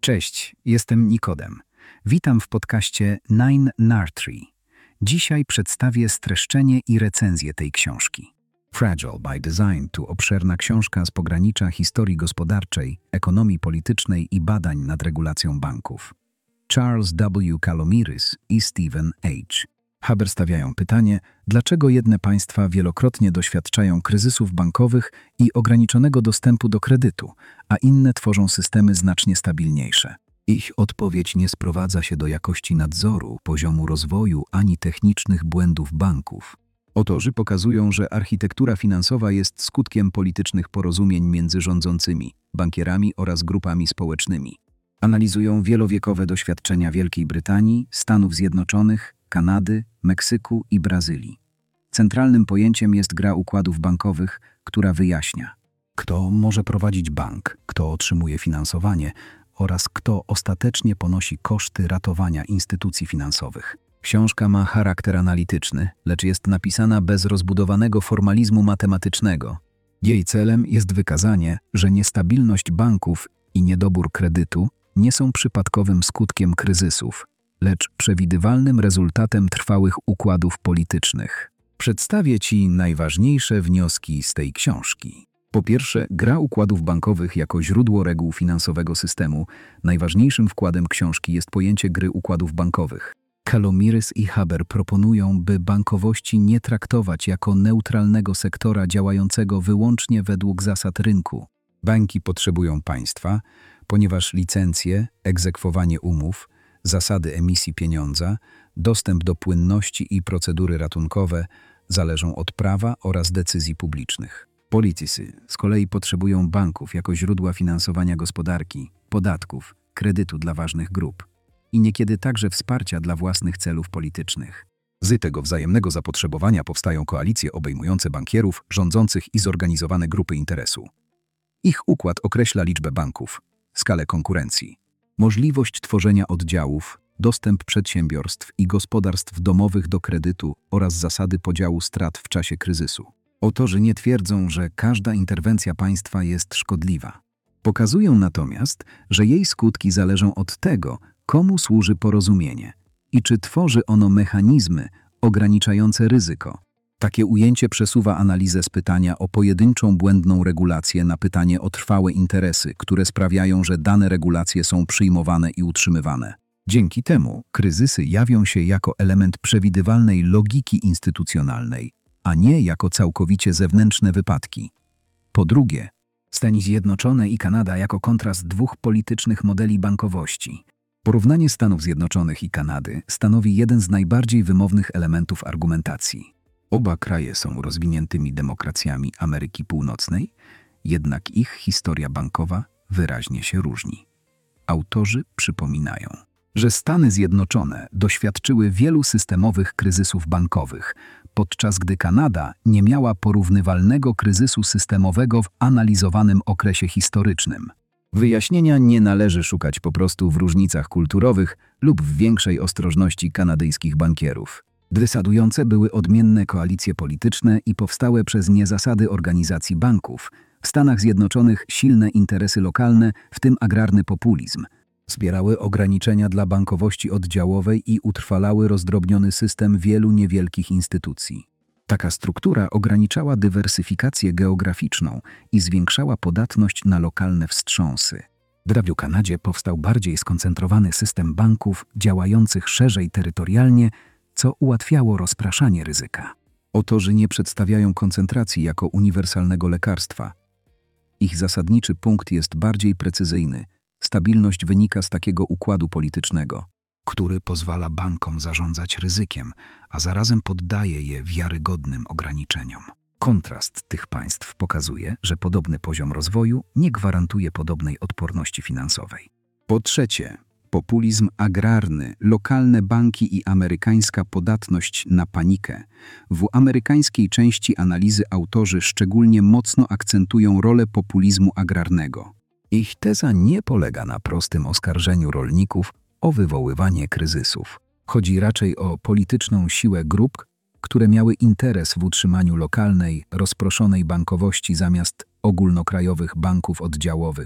Cześć, jestem Nikodem. Witam w podcaście Nine Nartree. Dzisiaj przedstawię streszczenie i recenzję tej książki. Fragile by Design to obszerna książka z pogranicza historii gospodarczej, ekonomii politycznej i badań nad regulacją banków. Charles W. Calomiris i Stephen H. Haber stawiają pytanie, dlaczego jedne państwa wielokrotnie doświadczają kryzysów bankowych i ograniczonego dostępu do kredytu, a inne tworzą systemy znacznie stabilniejsze. Ich odpowiedź nie sprowadza się do jakości nadzoru, poziomu rozwoju ani technicznych błędów banków. Autorzy pokazują, że architektura finansowa jest skutkiem politycznych porozumień między rządzącymi, bankierami oraz grupami społecznymi. Analizują wielowiekowe doświadczenia Wielkiej Brytanii, Stanów Zjednoczonych, Kanady, Meksyku i Brazylii. Centralnym pojęciem jest gra układów bankowych, która wyjaśnia, kto może prowadzić bank, kto otrzymuje finansowanie oraz kto ostatecznie ponosi koszty ratowania instytucji finansowych. Książka ma charakter analityczny, lecz jest napisana bez rozbudowanego formalizmu matematycznego. Jej celem jest wykazanie, że niestabilność banków i niedobór kredytu nie są przypadkowym skutkiem kryzysów, lecz przewidywalnym rezultatem trwałych układów politycznych. Przedstawię Ci najważniejsze wnioski z tej książki. Po pierwsze, gra układów bankowych jako źródło reguł finansowego systemu. Najważniejszym wkładem książki jest pojęcie gry układów bankowych. Calomiris i Haber proponują, by bankowości nie traktować jako neutralnego sektora działającego wyłącznie według zasad rynku. Banki potrzebują państwa, ponieważ licencje, egzekwowanie umów, zasady emisji pieniądza, dostęp do płynności i procedury ratunkowe zależą od prawa oraz decyzji publicznych. Politycy z kolei potrzebują banków jako źródła finansowania gospodarki, podatków, kredytu dla ważnych grup i niekiedy także wsparcia dla własnych celów politycznych. Z tego wzajemnego zapotrzebowania powstają koalicje obejmujące bankierów, rządzących i zorganizowane grupy interesu. Ich układ określa liczbę banków, skalę konkurencji, możliwość tworzenia oddziałów, dostęp przedsiębiorstw i gospodarstw domowych do kredytu oraz zasady podziału strat w czasie kryzysu. Autorzy nie twierdzą, że każda interwencja państwa jest szkodliwa. Pokazują natomiast, że jej skutki zależą od tego, komu służy porozumienie i czy tworzy ono mechanizmy ograniczające ryzyko. Takie ujęcie przesuwa analizę z pytania o pojedynczą błędną regulację na pytanie o trwałe interesy, które sprawiają, że dane regulacje są przyjmowane i utrzymywane. Dzięki temu kryzysy jawią się jako element przewidywalnej logiki instytucjonalnej, a nie jako całkowicie zewnętrzne wypadki. Po drugie, Stany Zjednoczone i Kanada jako kontrast dwóch politycznych modeli bankowości. Porównanie Stanów Zjednoczonych i Kanady stanowi jeden z najbardziej wymownych elementów argumentacji. Oba kraje są rozwiniętymi demokracjami Ameryki Północnej, jednak ich historia bankowa wyraźnie się różni. Autorzy przypominają, że Stany Zjednoczone doświadczyły wielu systemowych kryzysów bankowych, podczas gdy Kanada nie miała porównywalnego kryzysu systemowego w analizowanym okresie historycznym. Wyjaśnienia nie należy szukać po prostu w różnicach kulturowych lub w większej ostrożności kanadyjskich bankierów. Decydujące były odmienne koalicje polityczne i powstałe przez nie zasady organizacji banków. W Stanach Zjednoczonych silne interesy lokalne, w tym agrarny populizm, wspierały ograniczenia dla bankowości oddziałowej i utrwalały rozdrobniony system wielu niewielkich instytucji. Taka struktura ograniczała dywersyfikację geograficzną i zwiększała podatność na lokalne wstrząsy. W Kanadzie powstał bardziej skoncentrowany system banków działających szerzej terytorialnie, co ułatwiało rozpraszanie ryzyka. Autorzy nie przedstawiają koncentracji jako uniwersalnego lekarstwa. Ich zasadniczy punkt jest bardziej precyzyjny. Stabilność wynika z takiego układu politycznego, który pozwala bankom zarządzać ryzykiem, a zarazem poddaje je wiarygodnym ograniczeniom. Kontrast tych państw pokazuje, że podobny poziom rozwoju nie gwarantuje podobnej odporności finansowej. Po trzecie, populizm agrarny, lokalne banki i amerykańska podatność na panikę. W amerykańskiej części analizy autorzy szczególnie mocno akcentują rolę populizmu agrarnego. Ich teza nie polega na prostym oskarżeniu rolników o wywoływanie kryzysów. Chodzi raczej o polityczną siłę grup, które miały interes w utrzymaniu lokalnej, rozproszonej bankowości zamiast ogólnokrajowych banków oddziałowych.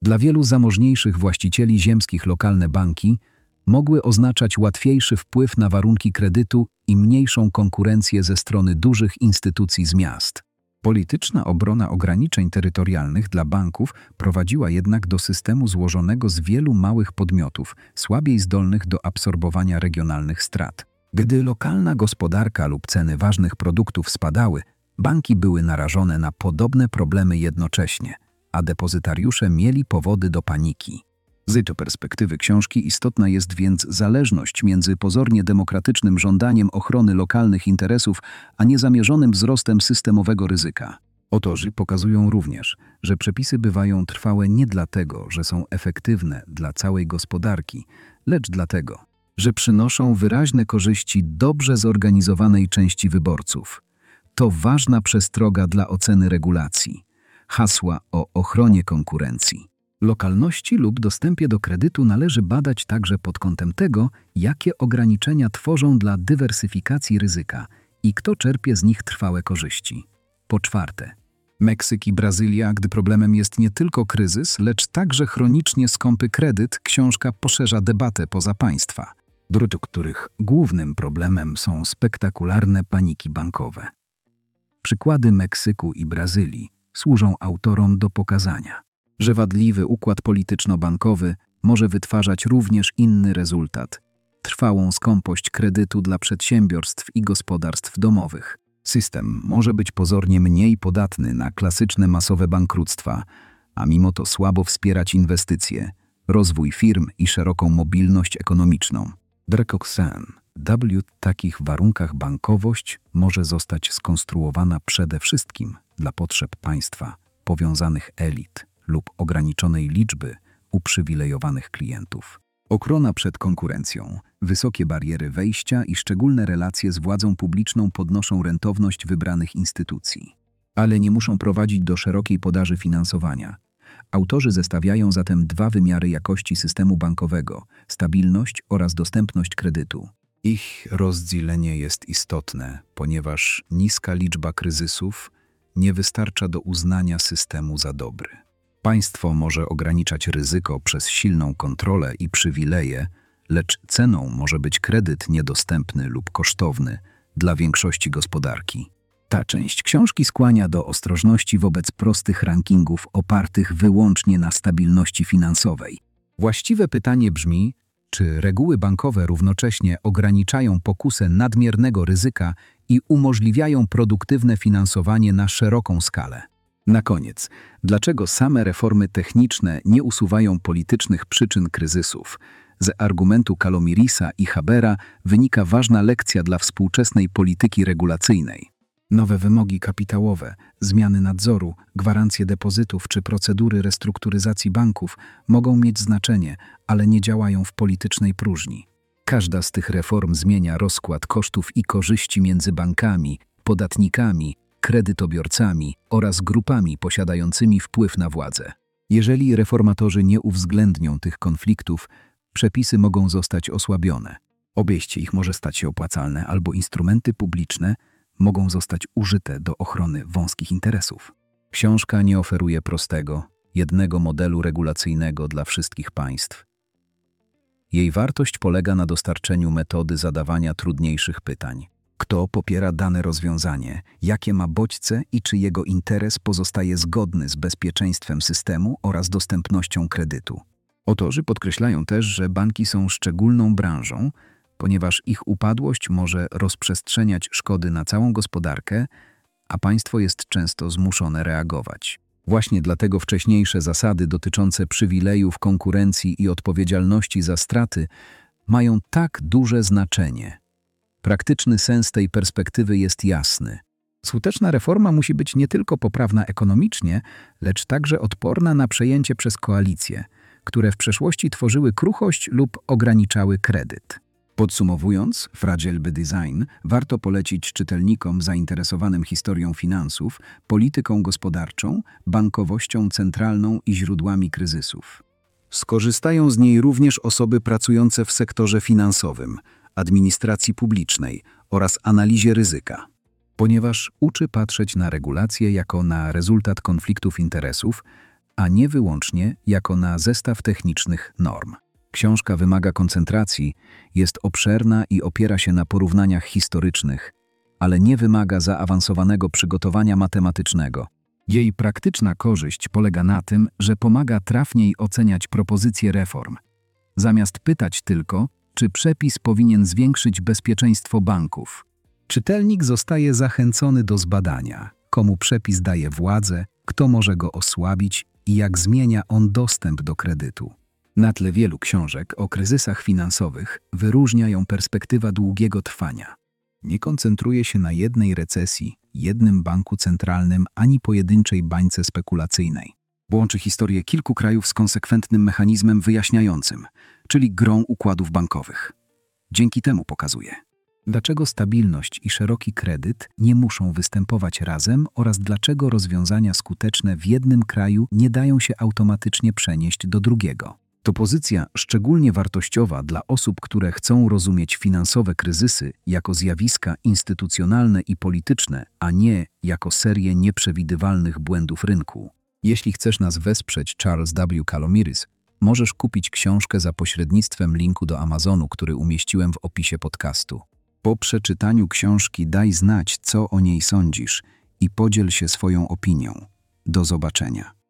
Dla wielu zamożniejszych właścicieli ziemskich lokalne banki mogły oznaczać łatwiejszy wpływ na warunki kredytu i mniejszą konkurencję ze strony dużych instytucji z miast. Polityczna obrona ograniczeń terytorialnych dla banków prowadziła jednak do systemu złożonego z wielu małych podmiotów, słabiej zdolnych do absorbowania regionalnych strat. Gdy lokalna gospodarka lub ceny ważnych produktów spadały, banki były narażone na podobne problemy jednocześnie, a depozytariusze mieli powody do paniki. Z tej perspektywy książki istotna jest więc zależność między pozornie demokratycznym żądaniem ochrony lokalnych interesów, a niezamierzonym wzrostem systemowego ryzyka. Autorzy pokazują również, że przepisy bywają trwałe nie dlatego, że są efektywne dla całej gospodarki, lecz dlatego, że przynoszą wyraźne korzyści dobrze zorganizowanej części wyborców. To ważna przestroga dla oceny regulacji. Hasła o ochronie konkurencji, lokalności lub dostępie do kredytu należy badać także pod kątem tego, jakie ograniczenia tworzą dla dywersyfikacji ryzyka i kto czerpie z nich trwałe korzyści. Po czwarte, Meksyk i Brazylia, gdy problemem jest nie tylko kryzys, lecz także chronicznie skąpy kredyt, książka poszerza debatę poza państwa, do których głównym problemem są spektakularne paniki bankowe. Przykłady Meksyku i Brazylii służą autorom do pokazania, że wadliwy układ polityczno-bankowy może wytwarzać również inny rezultat – trwałą skąpość kredytu dla przedsiębiorstw i gospodarstw domowych. System może być pozornie mniej podatny na klasyczne masowe bankructwa, a mimo to słabo wspierać inwestycje, rozwój firm i szeroką mobilność ekonomiczną. W takich warunkach bankowość może zostać skonstruowana przede wszystkim dla potrzeb państwa, powiązanych elit lub ograniczonej liczby uprzywilejowanych klientów. Ochrona przed konkurencją, wysokie bariery wejścia i szczególne relacje z władzą publiczną podnoszą rentowność wybranych instytucji, ale nie muszą prowadzić do szerokiej podaży finansowania. Autorzy zestawiają zatem dwa wymiary jakości systemu bankowego – stabilność oraz dostępność kredytu. Ich rozdzielenie jest istotne, ponieważ niska liczba kryzysów nie wystarcza do uznania systemu za dobry. Państwo może ograniczać ryzyko przez silną kontrolę i przywileje, lecz ceną może być kredyt niedostępny lub kosztowny dla większości gospodarki. Ta część książki skłania do ostrożności wobec prostych rankingów opartych wyłącznie na stabilności finansowej. Właściwe pytanie brzmi, czy reguły bankowe równocześnie ograniczają pokusę nadmiernego ryzyka i umożliwiają produktywne finansowanie na szeroką skalę? Na koniec, dlaczego same reformy techniczne nie usuwają politycznych przyczyn kryzysów? Z argumentu Calomirisa i Habera wynika ważna lekcja dla współczesnej polityki regulacyjnej. Nowe wymogi kapitałowe, zmiany nadzoru, gwarancje depozytów czy procedury restrukturyzacji banków mogą mieć znaczenie, ale nie działają w politycznej próżni. Każda z tych reform zmienia rozkład kosztów i korzyści między bankami, podatnikami, kredytobiorcami oraz grupami posiadającymi wpływ na władzę. Jeżeli reformatorzy nie uwzględnią tych konfliktów, przepisy mogą zostać osłabione. Obejście ich może stać się opłacalne albo instrumenty publiczne mogą zostać użyte do ochrony wąskich interesów. Książka nie oferuje prostego, jednego modelu regulacyjnego dla wszystkich państw. Jej wartość polega na dostarczeniu metody zadawania trudniejszych pytań. Kto popiera dane rozwiązanie, jakie ma bodźce i czy jego interes pozostaje zgodny z bezpieczeństwem systemu oraz dostępnością kredytu. Autorzy podkreślają też, że banki są szczególną branżą, ponieważ ich upadłość może rozprzestrzeniać szkody na całą gospodarkę, a państwo jest często zmuszone reagować. Właśnie dlatego wcześniejsze zasady dotyczące przywilejów, konkurencji i odpowiedzialności za straty mają tak duże znaczenie. Praktyczny sens tej perspektywy jest jasny. Skuteczna reforma musi być nie tylko poprawna ekonomicznie, lecz także odporna na przejęcie przez koalicje, które w przeszłości tworzyły kruchość lub ograniczały kredyt. Podsumowując, Fragile by Design warto polecić czytelnikom zainteresowanym historią finansów, polityką gospodarczą, bankowością centralną i źródłami kryzysów. Skorzystają z niej również osoby pracujące w sektorze finansowym, administracji publicznej oraz analizie ryzyka, ponieważ uczy patrzeć na regulacje jako na rezultat konfliktów interesów, a nie wyłącznie jako na zestaw technicznych norm. Książka wymaga koncentracji, jest obszerna i opiera się na porównaniach historycznych, ale nie wymaga zaawansowanego przygotowania matematycznego. Jej praktyczna korzyść polega na tym, że pomaga trafniej oceniać propozycje reform. Zamiast pytać tylko, czy przepis powinien zwiększyć bezpieczeństwo banków. Czytelnik zostaje zachęcony do zbadania, komu przepis daje władzę, kto może go osłabić i jak zmienia on dostęp do kredytu. Na tle wielu książek o kryzysach finansowych wyróżnia ją perspektywa długiego trwania. Nie koncentruje się na jednej recesji, jednym banku centralnym ani pojedynczej bańce spekulacyjnej. Łączy historię kilku krajów z konsekwentnym mechanizmem wyjaśniającym, czyli grą układów bankowych. Dzięki temu pokazuje, dlaczego stabilność i szeroki kredyt nie muszą występować razem oraz dlaczego rozwiązania skuteczne w jednym kraju nie dają się automatycznie przenieść do drugiego. To pozycja szczególnie wartościowa dla osób, które chcą rozumieć finansowe kryzysy jako zjawiska instytucjonalne i polityczne, a nie jako serię nieprzewidywalnych błędów rynku. Jeśli chcesz nas wesprzeć, Charles W. Calomiris, możesz kupić książkę za pośrednictwem linku do Amazonu, który umieściłem w opisie podcastu. Po przeczytaniu książki daj znać, co o niej sądzisz i podziel się swoją opinią. Do zobaczenia.